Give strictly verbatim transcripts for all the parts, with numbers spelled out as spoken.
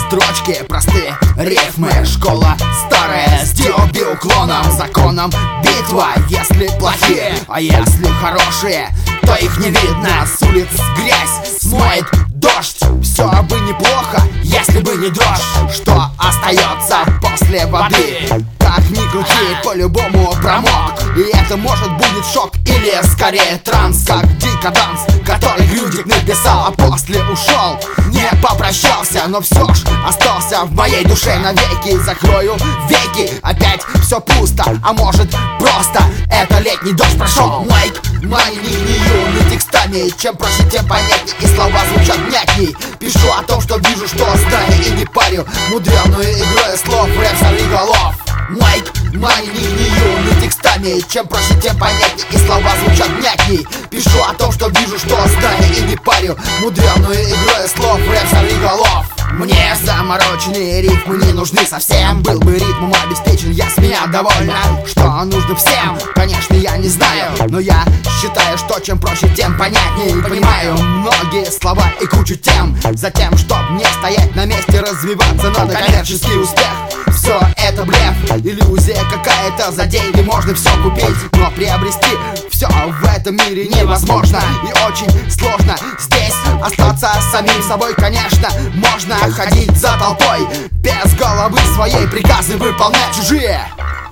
Строчки простые, рифмы, школа старая, с диоби уклоном, законом битва. Если плохие, а если хорошие, то их не видно. С улиц грязь смоет дождь. Все бы неплохо, если бы не дождь. Что остается после воды? Как ни крути, по-любому промок. И это может будет шок или скорее транс. Как дикоданс, который Рюдик написал, а после ушел, не попрощался, но все ж остался в моей душе навеки. Закрою веки, опять все пусто, а может просто это летний дождь прошел. Лайк, мои юными текстами, чем проще, тем понятней, и слова звучат внятней. Пишу о том, что вижу, что знаю, и не парю мудреную игрой слов, рэп сорвиголов. Майк, мои юными текстами, чем проще, тем понятней, и слова звучат внятней. Пишу о том, что вижу, что знаю, и не парю мудреную игрой слов, рэп сорвиголов. Мне замороченные рифмы не нужны совсем. Был бы ритмом обеспечен, я с меня довольна. Что нужно всем, конечно, я не знаю, но я считаю, что чем проще, тем понятнее. Понимаю многие слова и кучу тем. Затем, чтоб не стоять на месте, развиваться надо. Коммерческий успех, все это блеф, иллюзия какая-то. За деньги можно все купить, но приобрести все в этом мире невозможно. И очень сложно здесь остаться самим собой. Конечно, можно ходить за толпой, без головы своей приказы выполнять чужие.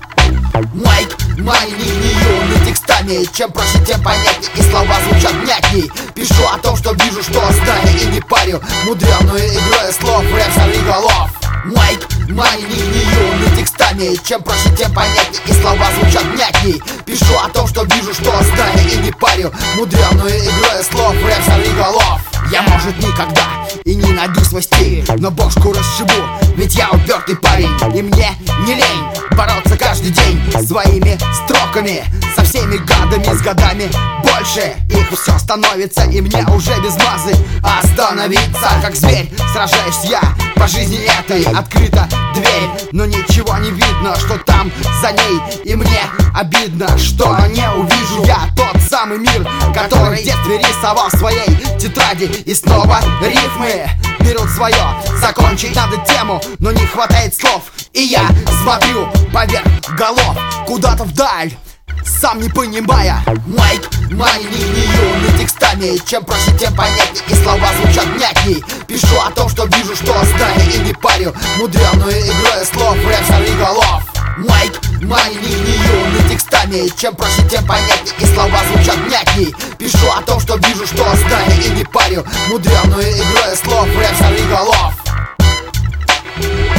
Майк, мои юными текстами, чем проще, тем понятней, и слова звучат внятней. Пишу о том, что вижу, что знаю, и не парю мудреную игрой слов, рэп сорвиголов. Майк, мои юными текстами, чем проще, тем понятней, и слова звучат внятней. Пишу о том, что вижу, что знаю, и не парю мудреную игрой слов, рэп сорвиголов. Я, может, никогда и не найду свой стиль, но бошку расшибу, ведь я упертый парень. И мне не лень бороться каждый день своими строками, со всеми гадами, с годами больше их все становится, и мне уже без мазы остановиться. Как зверь сражаюсь я по жизни этой, открыта дверь, но ничего не видно, что там за ней. И мне обидно, что не увижу я тот самый мир, который в детстве рисовал в своей тетради. И снова рифмы берут свое, закончить надо тему, но не хватает слов. И я смотрю поверх голов куда-то вдаль, сам не понимая. Майк, мои юными текстами, чем проще, тем понятней, и слова звучат внятней. Пишу о том, что вижу, что знаю, и не парю мудреную игрой слов, рэп сорвиголов. Майк, мои юными текстами, чем проще, тем понятней, и слова звучат внятней. Пишу о том, что вижу, что знаю, и не парю мудреную игрой слов, рэп сорвиголов.